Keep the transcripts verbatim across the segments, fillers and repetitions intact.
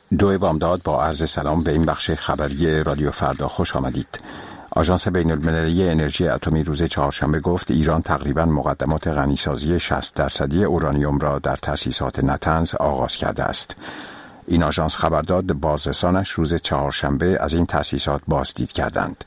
دو بامداد با عرض سلام به این بخش خبری رادیو فردا خوش آمدید. آژانس بین المللی انرژی اتمی روز چهارشنبه گفت ایران تقریباً مقدمات غنیسازی شصت درصدی اورانیوم را در تأسیسات نتنز آغاز کرده است. این آژانس خبر داد بازرسانش روز چهارشنبه از این تأسیسات بازدید کردند.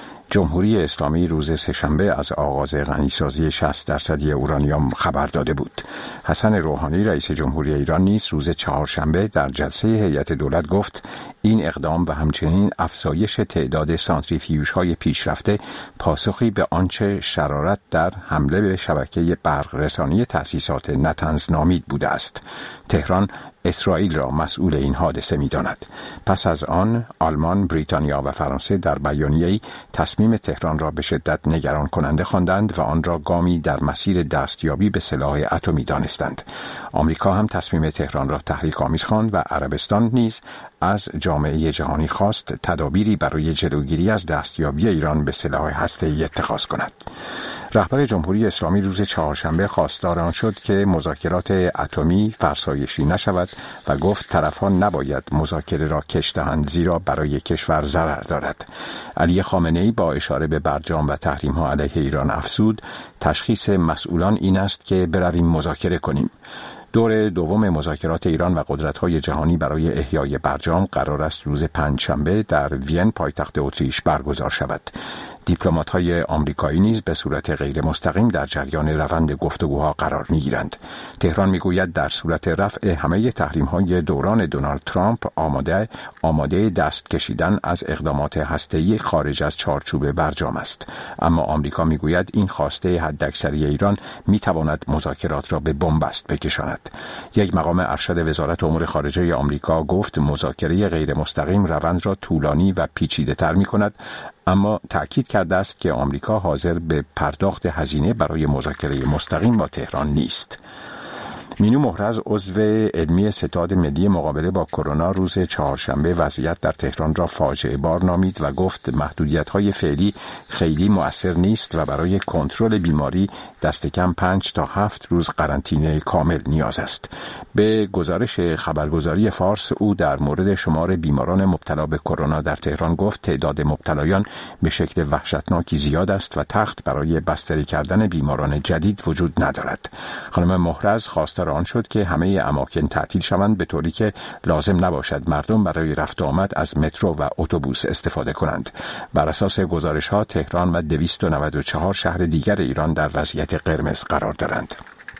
جمهوری اسلامی روز سه‌شنبه از آغاز غنیسازی شصت درصدی اورانیوم خبر داده بود. حسن روحانی رئیس جمهوری ایران نیز روز چهارشنبه در جلسه هیئت دولت گفت این اقدام و همچنین افزایش تعداد سانتریفیوژهای پیشرفته پاسخی به آنچه شرارت در حمله به شبکه برق رسانی تأسیسات نتنز نامید بوده است. تهران اسرائیل را مسئول این حادثه می‌داند. پس از آن آلمان، بریتانیا و فرانسه در بیانیه‌ای تصمیم تهران را به شدت نگران کننده خواندند و آن را گامی در مسیر دستیابی به سلاح اتمی دانستند. آمریکا هم تصمیم تهران را تحریک‌آمیز خواند و عربستان نیز از جامعه جهانی خواست تدابیری برای جلوگیری از دستیابی ایران به سلاح هسته‌ای اتخاذ کند. رهبر جمهوری اسلامی روز چهارشنبه خواستار آن شد که مذاکرات اتمی فرسایشی نشود و گفت طرفان نباید مذاکره را کش دهند زیرا برای کشور ضرر دارد. علی خامنه‌ای با اشاره به برجام و تحریم‌ها علیه ایران افزود تشخیص مسئولان این است که برویم مذاکره کنیم. دور دوم مذاکرات ایران و قدرت‌های جهانی برای احیای برجام قرار است روز پنجشنبه در وین پایتخت اتریش برگزار شود. دیپلمات‌های آمریکایی نیز به صورت غیر مستقیم در جریان روند گفتگوها قرار می‌گیرند. تهران می‌گوید در صورت رفع همه تحریم‌های دوران دونالد ترامپ آماده آماده دست کشیدن از اقدامات هسته‌ای خارج از چارچوب برجام است. اما آمریکا می‌گوید این خواسته حداکثری ایران می‌تواند مذاکرات را به بنبست بکشاند. یک مقام ارشد وزارت امور خارجه آمریکا گفت مذاکره غیر مستقیم روند را طولانی و پیچیده‌تر می‌کند، اما تأکید کرده است که آمریکا حاضر به پرداخت هزینه برای مذاکره مستقیم با تهران نیست. مینو محرز عضو علمی ستاد ملی مقابله با کرونا روز چهارشنبه وضعیت در تهران را فاجعه بار نامید و گفت محدودیت‌های فعلی خیلی مؤثر نیست و برای کنترل بیماری دست کم پنج تا هفت روز قرنطینه کامل نیاز است. به گزارش خبرگزاری فارس او در مورد شمار بیماران مبتلا به کرونا در تهران گفت تعداد مبتلایان به شکل وحشتناکی زیاد است و تخت برای بستری کردن بیماران جدید وجود ندارد. خانم محرز خواستار آن شد که همه اماکن تعطیل شوند به طوری که لازم نباشد مردم برای رفت و آمد از مترو و اتوبوس استفاده کنند. بر اساس گزارش‌ها تهران و دویست و نود و چهار شهر دیگر ایران در وضعیت قرمز قرار دارند.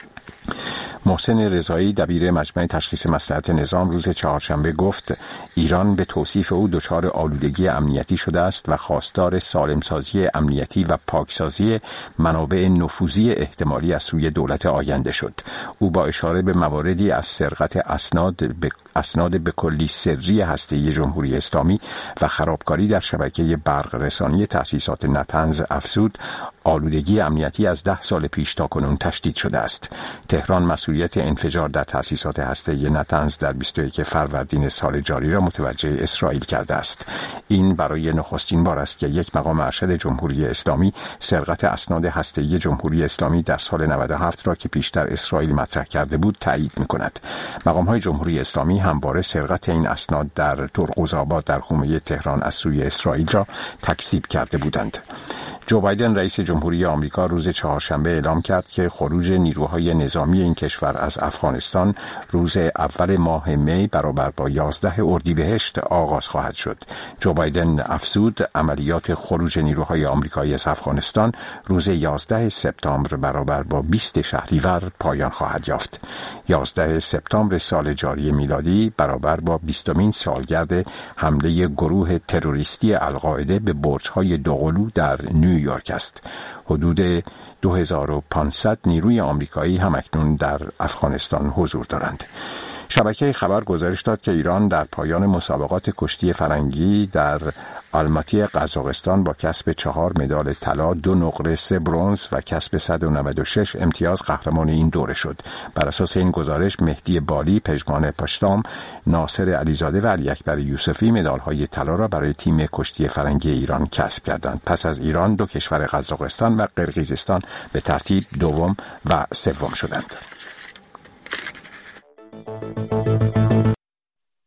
محسن رضایی دبیر مجمع تشخیص مصلحت نظام روز چهارشنبه گفت ایران به توصیف او دچار آلودگی امنیتی شده است و خواستار سالمسازی امنیتی و پاکسازی منابع نفوذی احتمالی از سوی دولت آینده شد. او با اشاره به مواردی از سرقت اسناد به اسناد به کلی سری هسته‌ای جمهوری اسلامی و خرابکاری در شبکه برق رسانی تأسیسات نتنز افزود آلودگی امنیتی از ده سال پیش تا کنون تشدید شده است. تهران مسئولیت انفجار در تأسیسات هسته‌ای نتنز در بیست و یک فروردین سال جاری را متوجه اسرائیل کرده است. این برای نخستین بار است که یک مقام ارشد جمهوری اسلامی سرقت اسناد هسته‌ای جمهوری اسلامی در سال نود و هفت را که پیشتر اسرائیل مطرح کرده بود تایید می‌کند. مقام‌های جمهوری اسلامی همواره سرقت این اسناد در ترقوزآباد در حومه تهران از سوی اسرائیل را تکذیب کرده بودند. جو بایدن رئیس جمهوری آمریکا روز چهارشنبه اعلام کرد که خروج نیروهای نظامی این کشور از افغانستان روز اول ماه می برابر با یازده اردیبهشت آغاز خواهد شد. جو بایدن افزود عملیات خروج نیروهای آمریکایی از افغانستان روز یازده سپتامبر برابر با بیست شهریور پایان خواهد یافت. یازده سپتامبر سال جاری میلادی برابر با بیستمین سالگرد حمله گروه تروریستی القاعده به برج‌های دوقلو در نیویورک است. حدود دو هزار و پانصد نیروی آمریکایی هم اکنون در افغانستان حضور دارند. شبکه خبر گزارش داد که ایران در پایان مسابقات کشتی فرنگی در آلماتی قزاقستان با کسب چهار مدال طلا، دو نقره، سه برنز و کسب صد و نود و شش امتیاز قهرمان این دوره شد. بر اساس این گزارش مهدی بالی، پژمان پشتام، ناصر علیزاده و علی اکبر یوسفی مدال‌های طلا را برای تیم کشتی فرنگی ایران کسب کردند. پس از ایران دو کشور قزاقستان و قرقیزستان به ترتیب دوم و سوم شدند.